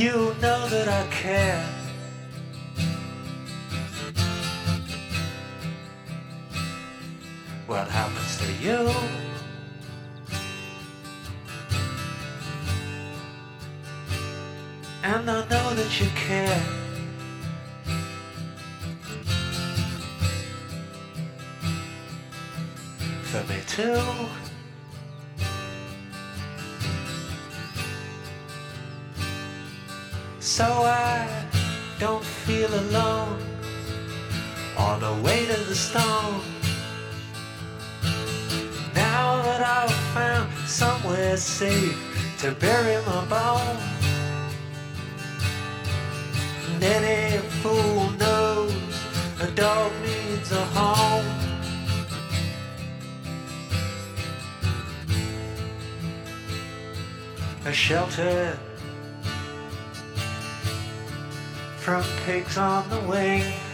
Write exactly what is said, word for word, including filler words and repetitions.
You know that I care. What happens to you? And I know that you care. For me too. So I don't feel alone on the way to the stone. Now that I've found somewhere safe to bury my bones. And any fool knows a dog needs a home. A shelter from pigs on the wing.